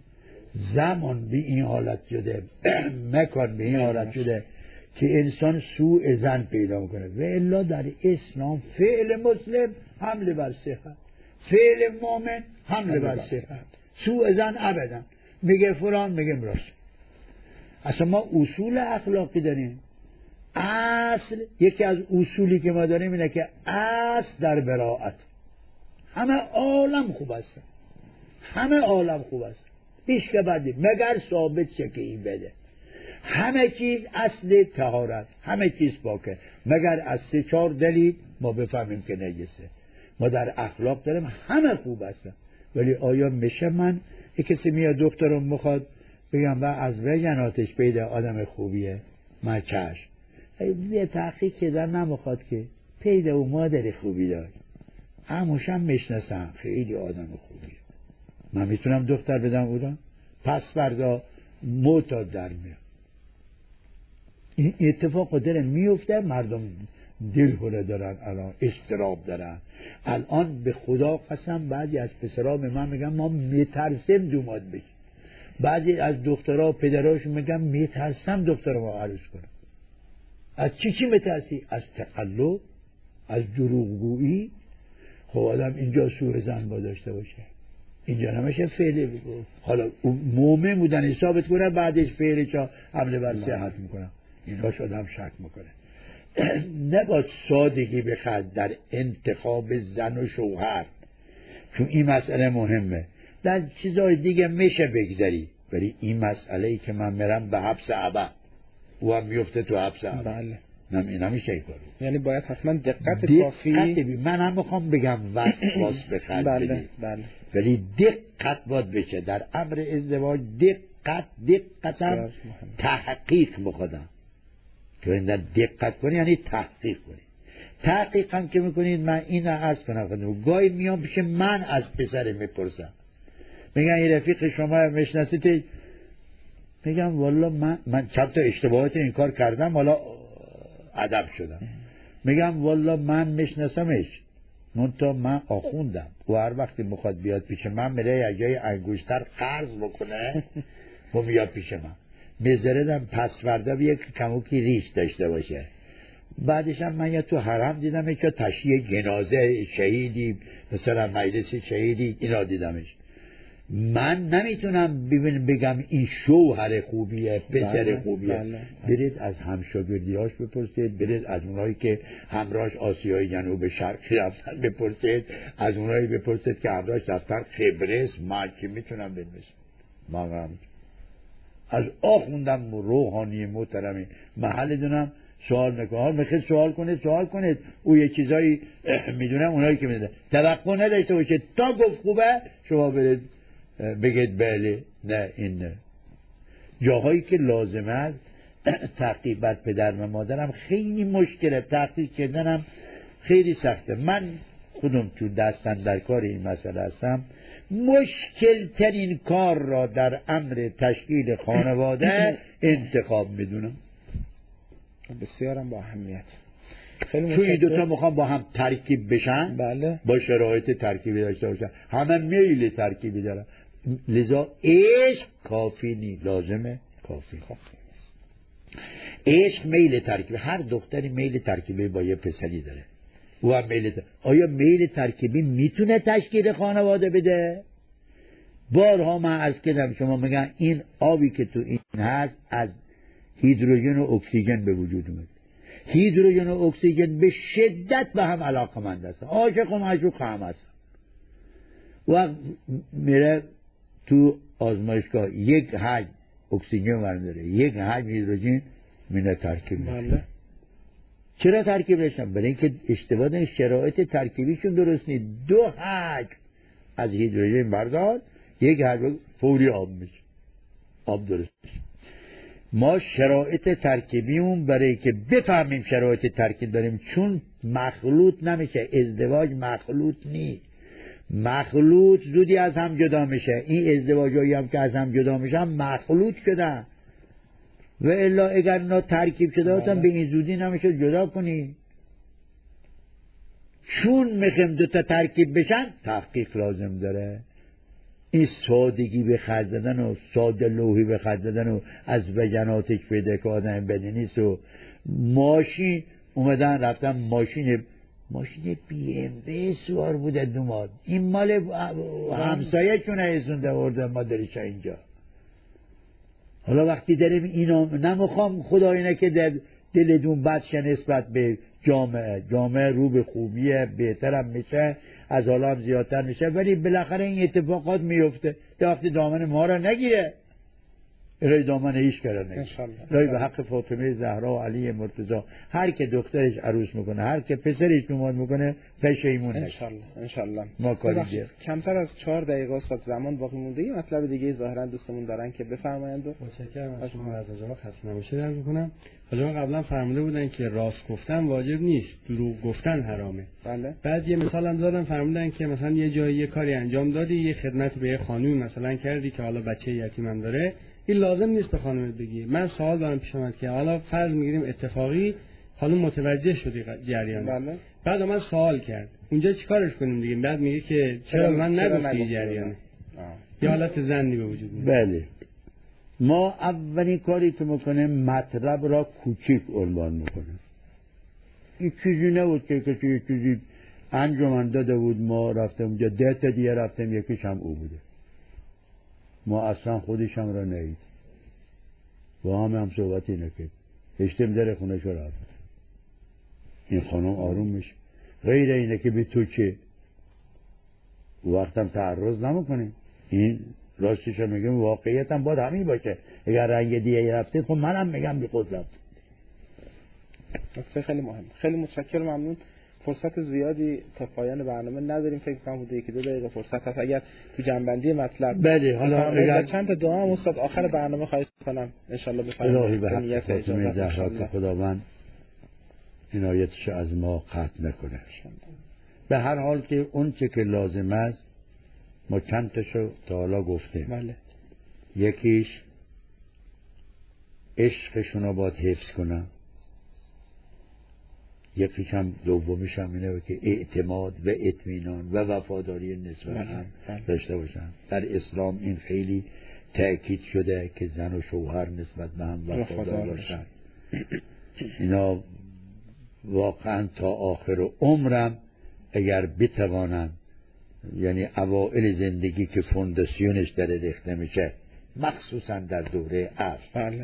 زمان به این حالت شده، مکان به این حالت شده که انسان سوء ظن پیدا میکنه. و الا در اسلام فعل مسلم حمله بر صحت، فعل مومن حمله بر صحت، سوء ظن ابدا. میگه فلان میگم راست. اصلا ما اصول اخلاقی داریم. اصل یکی از اصولی که ما داریم اینه که اصل در براءت. همه عالم خوب است، همه عالم خوب است، هیچ که بدی مگر ثابت شه که این بده. همه چیز اصل طهارت، همه چیز پاکه مگر از 3-4 دلیل ما بفهمیم که نجسه. ما در اخلاق داریم همه خوب هستن، ولی آیا میشه من یک کسی میاد دخترم میخواد بگم و از وجناتش پیدا آدم خوبیه من چشم یه تحقیق که در نمیخواد که پیدا و مادر خوبی دار هموشم میشناسم خیلی آدم خوبیه، من میتونم دختر بدم اونا. پس فردا معتاد در میاد. این اتفاق داره میفته. مردم دل هره دارن، الان اضطراب دارن. الان به خدا قسم بعضی از پسرها به من میگن ما میترسیم دوماد بشیم. بعضی از دخترها و پدرهاشون میگن میترسم دخترم عروس کنم. از چی میترسی؟ از تقلب، از دروغگویی. خب آدم اینجا سوء ظن با داشته باشه، اینجا نمیشه فعلی بگو. حالا مومن بودن ثابت کنه، بعدش فعلش حمله بر صحت میکنه. ایناش آدم شک میکنه. نباید سادگی بخرد در انتخاب زن و شوهر، چون این مسئله مهمه. در چیزای دیگه میشه بگذری، ولی این مسئله ای که من میرم به حبس ابد او هم میفته تو حبس ابد. بله نمیشه این کارو. یعنی باید حتما دقت کافی. من هم میخوام بگم وسواس بخرد بله. ولی دقت باید بشه در امر ازدواج. دقتم تحقیق بخودم که این دقت کنی یعنی تحقیق کنی. تحقیق هم که میکنید من این عرض کنم گاهی میام پیش من از پسر میپرسم میگن این رفیق شما میشناسید؟ میگم والا من چند تا اشتباهات این کار کردم حالا ادب شدم. میگم والا من میشناسمش، منتها من آخوندم و هر وقتی میخواد بیاد پیش من میره یه جای انگشتر قرض بکنه و میاد پیش من میذاردم پس فردا بیه که کموکی ریش داشته باشه. بعدش هم من یا تو حرم دیدم که تشییع جنازه شهیدی مثلا مجلس شهیدی اینا دیدمش. من نمیتونم بگم این شوهر خوبیه پسر خوبیه. برید از همشاگردیاش بپرسید، برید از اونایی که همراهش آسیای جنوب شرقی رفتن بپرسید، از اونایی بپرسید که همراهش رفتن قبرس. من که میتونم بنویسم، من از آخوندم روحانی محترمی محل دونم سوال میکنم. میخواید سوال کنید او یه چیزایی میدونم، اونایی که میدونم توقع نداشته باشه تا گفت خوبه شما برید بگید بله نه این نه. جاهایی که لازمه است تحقیق بر پدر و مادرم خیلی مشکله، تحقیق کردنم خیلی سخته. من خودم تو دستم در کار این مسئله هستم. مشکل ترین کار را در امر تشکیل خانواده انتخاب میدونم. بسیارم با اهمیت. چون این دوتا میخوان با هم ترکیب بشن. بله. با شرایط ترکیبی داشته باشن، همه میل ترکیبی دارن، لذا عشق کافی نیست، لازمه کافی نیست. عشق میل ترکیبی، هر دختری میل ترکیبی با یه پسری داره. او هم آیا میل ترکیبی میتونه تشکیل خانواده بده؟ بارها من عرض کردم شما میگن این آبی که تو این هست از هیدروژن و اکسیژن به وجود اومد. هیدروژن و اکسیژن به شدت به هم علاقمند هستن، عاشق و معشوق هم هستن. وقت میره تو آزمایشگاه یک حجم اکسیژن برمی‌داره، یک حجم هیدروژن میره ترکیب میشه. چرا ترکیب نشن؟ برای اینکه اشتباه دارن، شرایط ترکیبیشون درست نیست. دو حجم از هیدروژن بردار، یک حجم فوری آب میشه، آب درست میشه. ما شرایط ترکیبیمون برای که بفهمیم شرایط ترکیب داریم، چون مخلوط نمیشه. ازدواج مخلوط نیست، مخلوط زودی از هم جدا میشه. این ازدواجایی هم که از هم جدا میشن مخلوط شدن، و الا اگر اینا ترکیب شده هستن به این زودی نمیشه جدا کنی. چون میخوایم دوتا ترکیب بشن تحقیق لازم داره. این سادگی به خرج دادن و ساده لوحی به خرج دادن و از وجناتش پیدا که آدم بدی نیست. و ماشین اومدن رفتن ماشین BMW سوار بوده دوماد، این مال همسایه چونه ازونده ورده ما داریش اینجا. حالا وقتی داریم اینا نمیخوام خدا اینه که دلتون بد شه نسبت به جامعه رو به خوبیه، بهترم میشه، از حالا هم زیادتر میشه، ولی بالاخره این اتفاقات میفته. وقتی دامن ما را نگیره، الهی دامن هیچ کرده نگیره. الهی به حق فاطمه زهرا و علی مرتضی هر که دخترش عروس میکنه، هر که پسرش نماد میکنه پشیمون نشه. انشالله. ما کاری دیگه کمتر از 4 دقیقه است زمان باقی مونده. یه مطلب دیگه ظاهرا دوستمون دارن که بفرمایند. متشکرم از شما از جواب خسته نباشید عرض می‌کنم. حالا قبلا فرموده بودن که راست گفتن واجب نیست، دروغ گفتن حرامه. بله. بعد یه مثال هم دادن، فرمودن که مثلا یه جایی یه کاری انجام دادی، یه خدمت به یه خانومی مثلا کردی که حالا بچه یتیمم داره، این لازم نیست به خانم بگی. من سوال دارم پیش اومد که حالا فرض میگیریم اتفاقی خانم متوجه شدی جریان. بله. بعد من سوال کرد اونجا چیکارش کنیم دیگه؟ بعد میگه که چرا من نگفتی جریان. یه حالت زنی به وجود میاد. بله. ما اولین کاری که میکنیم مطلب را کوچیک عنوان میکنیم. این چیزی نبود که کسی یه چیزی انجام داده بود ما رفتیم اونجا 10 تا دیگه رفتیم یکیش هم او بوده. ما اصلا خودش هم را نهید با هم صحبتی نکرد، هشتم در خونش را رفت. این خانم آروم میشه. غیر اینه که به تو چه وقتم تعرض نمیکنیم. این راستش رو میگم، واقعیت هم باید همین باشه. اگر رنگ دیگه رفتید خب منم میگم بی خود رفت. نکته خیلی مهم. خیلی متشکرم، ممنون. فرصت زیادی تا پایان برنامه نداریم، فکر کنم حدود 1-2 دقیقه فرصت هست. اگر تو جنبندی مطلب بله، حالا اگر چند تا دعا هم استاد آخر برنامه خواهش کنم ان شاء الله بفرمایید. الهی به حق فاطمه زهرا که خداوند عنایتش از ما قطع نکنه. به هر حال که اون چه که لازم است ما چند تاشو تا حالا گفتیم. بله. یکیش عشقشون رو باید حفظ کنن، یکیش هم دومیش هم اینه که اعتماد و اطمینان و وفاداری نسبت هم داشته باشن. در اسلام این خیلی تأکید شده که زن و شوهر نسبت به هم وفادار باشن. اینا واقعا تا آخر عمرم اگر بتوانن، یعنی اوائل زندگی که فونداسیونش داره ریخته میشه مخصوصا در دوره عصر،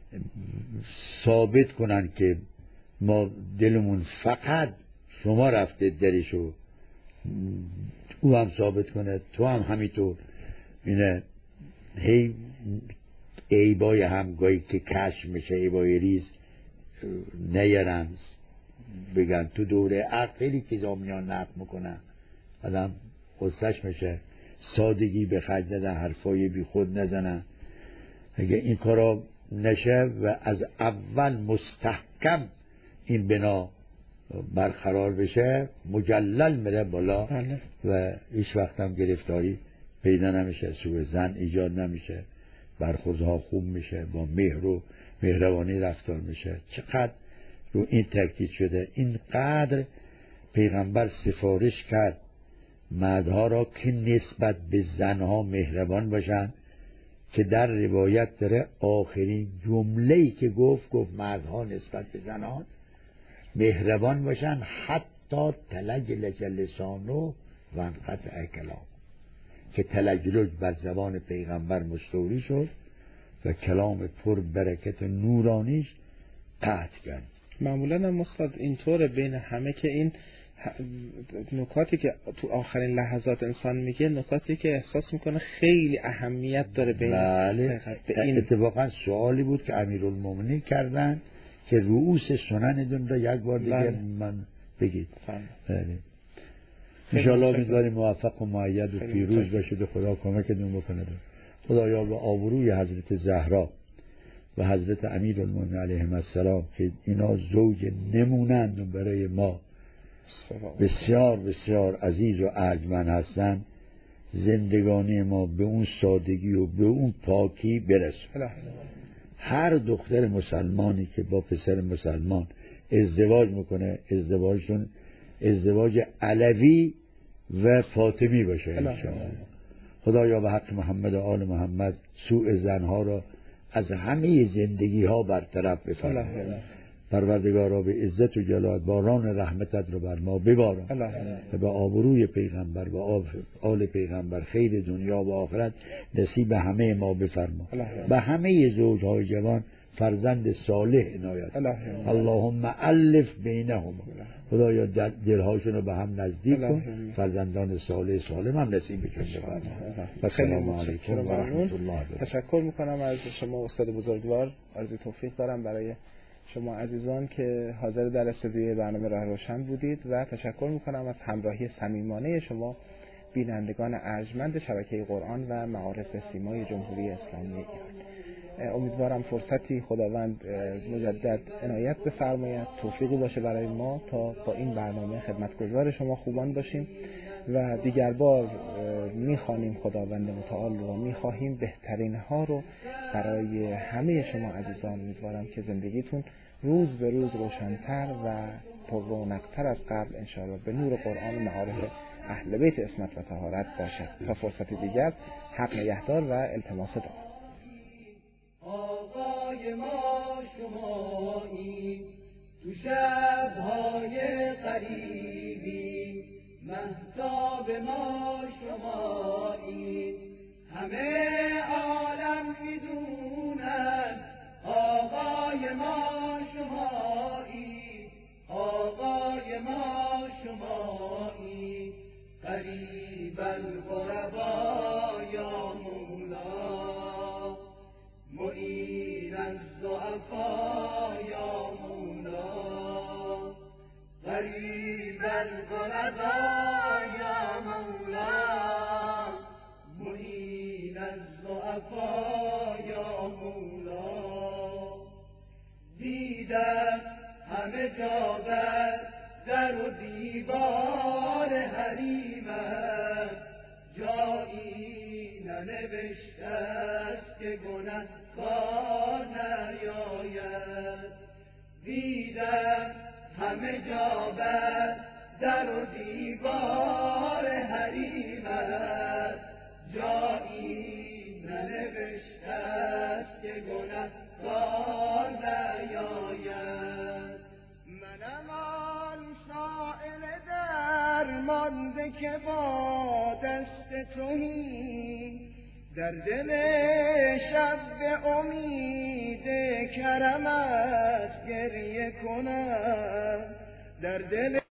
ثابت کنن که ما دلمون فقط شما رفته درشو، او هم ثابت کنه تو هم همینطور. اینه هی عیبای همگاهی که کشف میشه، عیبای ریز نیارن بگن. تو دوره عقل خیلی چیزا میان نقل میکنن، آدم غصه‌ش میشه. سادگی به خرج ندن، حرفای بی خود نزنن. اگه این کارا نشه و از اول مستحکم این بنا برقرار بشه مجلل میره بالا و هیچ وقت هم گرفتاری پیدا نمیشه، سوء ظن ایجاد نمیشه، برخوردها خوب میشه، با مهر و مهربانی رفتار میشه. چقدر رو این تاکید شده. اینقدر پیغمبر سفارش کرد مردها را که نسبت به زنها مهربان باشن که در روایت داره آخرین جمله‌ای که گفت مردها نسبت به زنها مهربان باشن حتی تلجلج لسانه و انقطع کلام، که تلجلج بر زبان پیغمبر مستولی شد و کلام پر برکت نورانیش قطع کرد. معمولا هم استاد اینطوره بین همه که این نکاتی که تو آخرین لحظات انسان میگه نکاتی که احساس میکنه خیلی اهمیت داره بین بله. این اتفاقا سوالی بود که امیرالمومنین کردن که رؤوس سنن دون را یک بار دیگه من بگید. بله. انشاءالله امیدواریم موفق و مؤید و پیروز باشید و خدا کمکتون بکنه. خدایا به آبروی حضرت زهرا و حضرت امیرالمومنین علیهم السلام که اینا زوج نمونند برای ما بسیار بسیار عزیز و ارجمند هستند، زندگانی ما به اون سادگی و به اون پاکی برسه. هر دختر مسلمانی که با پسر مسلمان ازدواج میکنه ازدواجشون ازدواج علوی و فاطمی باشه انشاءالله. خدایا به حق محمد و آل محمد سوء زنها را از همه زندگی ها برطرف بفرما. پروردگارا به عزت و جلالت باران رحمتت رو بر ما بباران و به آبروی پیغمبر و آل پیغمبر خیر دنیا و آخرت نصیب همه ما بفرما. به همه زوجهای جوان فرزند صالح عنایت. اللهم الف بینهم. خدایا دلهاشون رو به هم نزدیک کن، فرزندان صالح سالم هم نصیبشون بفرما. السلام علیکم و رحمت الله. تشکر میکنم از شما استاد بزرگوار. آرزوی توفیق دارم برای شما عزیزان که حاضر در استودیوی برنامه راه روشن بودید و تشکر میکنم از همراهی صمیمانه شما بینندگان ارجمند شبکه قرآن و معارف سیمای جمهوری اسلامی ایران. امیدوارم فرصتی خداوند مجدد عنایت بفرماید، توفیقی باشه برای ما تا با این برنامه خدمتگزار شما خوبان باشیم و دیگر بار میخوانیم خداوند متعال رو، میخواهیم بهترین ها رو برای همه شما عزیزان. امیدوارم که زندگیتون روز به روز روشن‌تر و پر رونق‌تر از قبل انشاءالله به نور قرآن و معارف اهل بیت عصمت و طهارت باشد. تا فرصتی دیگر حق نگهدار و التماس دعا. آقای ما شمایی تو شب‌های قریبی، مهتاب ما شمایی، همه عالم میدونن آقای ما شمایی، آقای ما شمایی، قریب الغربا یا مولا، معین الضعفا یا مولا، قریب الغربا یا مولا، معین الضعفا یا مولا. دیدم همه جا بر در و دیوار حریمت جایی ننوشته است که گنهکار نیاید. دیدم همه جا بر در و دیوار حریمت جایی ننوشته است که گنهکار نیاید. منم آن سائل درمانده که با دست تویی در دل شب به امید کرمت گریه کنم، در دل